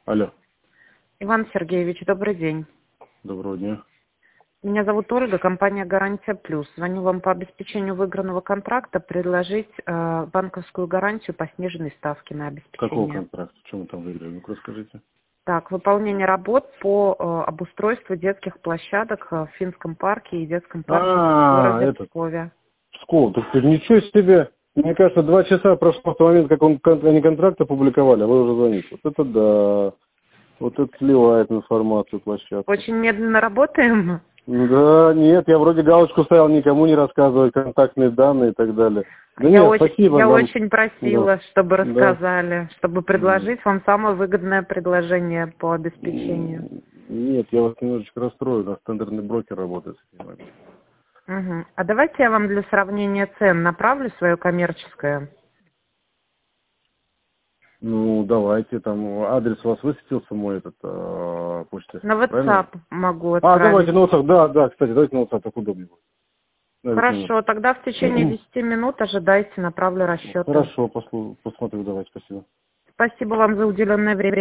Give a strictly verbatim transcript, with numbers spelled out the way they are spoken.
Алло. Иван Сергеевич, добрый день. Доброго дня. Меня зовут Ольга, компания «Гарантия Плюс». Звоню вам по обеспечению выигранного контракта предложить э, банковскую гарантию по сниженной ставке на Какого обеспечение. контракта? Чем вы там выиграли? Ну-ка расскажите. Так, выполнение работ по э, обустройству детских площадок э, в Финском парке и детском парке в А, городе этот, Пскове. Псков. Так ты ничего себе. Мне кажется, два часа прошло с того момента, как он, кон- они контракт опубликовали, а вы уже звоните. Вот это да. Вот это сливает информацию площадка. Очень медленно работаем. Да, нет, я вроде галочку ставил, никому не рассказывать контактные данные и так далее. Да Я нет, очень, спасибо я нам. очень Да, просила, чтобы да. рассказали, чтобы М, предложить вам самое выгодное предложение по обеспечению. м, Нет, я вас немножечко расстрою, у нас тендерный брокер работает с этим моментом. Мгм. А давайте я вам для сравнения цен направлю свое коммерческое. Ну, давайте, там адрес у вас высветился, мой этот, э, почта, На правильно? WhatsApp могу А, давайте отправить. на WhatsApp, да, да, кстати, давайте на WhatsApp, так удобнее будет. На эту Хорошо, тогда в течение минуту. десяти минут ожидайте, направлю расчеты. Хорошо, послу- посмотрю, давайте, спасибо. Спасибо вам за уделенное время.